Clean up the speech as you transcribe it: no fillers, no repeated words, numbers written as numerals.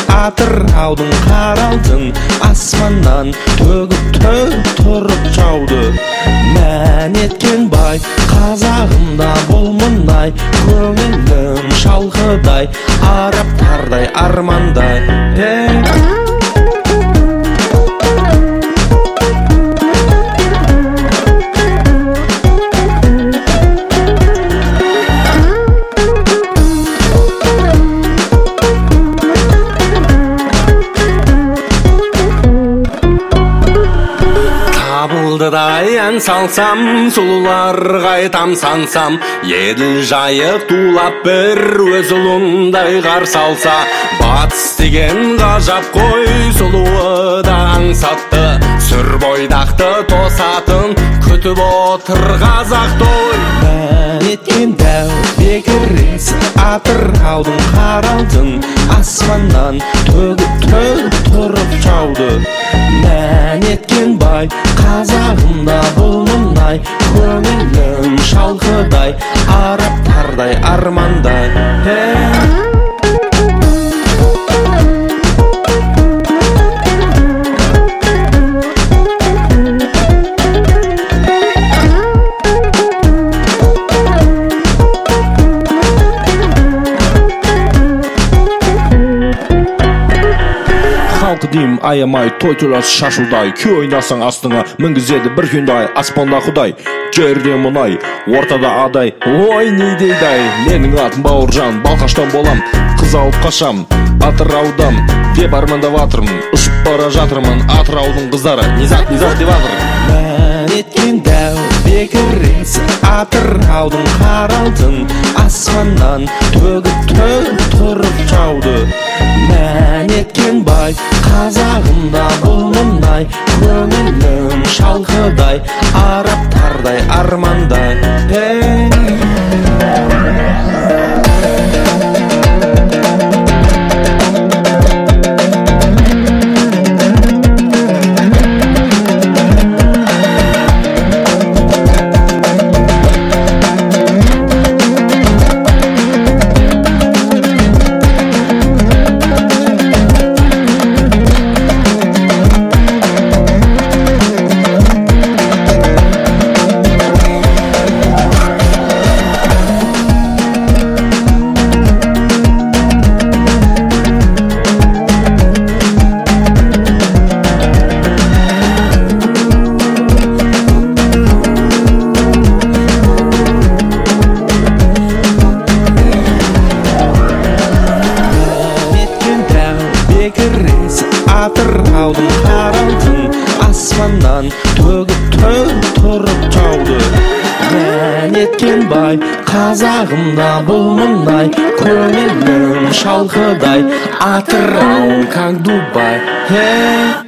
атыраудың қаралтын аспаннан төгіп тұрып жауды. Мән еткен бай қазағымда болмындай, көңілім шалқыдай, арабтардай армандай. Табылдыдай ән салсам, сұлуларға тамсансам, еділ жайық тулап бір өз ұлындай қарсы алса, батыс деген ғажап қой, сұлуы да аңсатты, сүр бойдақты тосатын күтіп отыр қазақ той. Мән еткен дәу бекіресі атыраудың қаралтын аспаннан төгіп тұрып жауды. Мән еткен бай қазағымда болмындай, көңілім шалқыдай, арабтардай армандай. Халқы дейм аямай, той тойлас шашудай, күй ойнасаң астыңа мінгізеді бір күндай, аспанда құдай, жерде мұнай, ортада адай, ой не дейдай. Менің атым Бауыржан, Балқаштан болам, қыз алып қашам, Атыраудам деп армандап атырмын, ұшып бара жатырмын, Атыраудың қыздары низат деп атыр. Мән еткен дәу бекіресі атыраудың қаралтын аспаннан төгіп тұрып жауды. Мән еткен бай қазағымда болмындай, көңілім шалқыдай, арабтардай армандай. Атыраудың қаралтын аспаннан төгіп тұрып жауды. Мән еткен бай қазағымда болмындай, көңілім шалқыдай, Атырау как Дубай.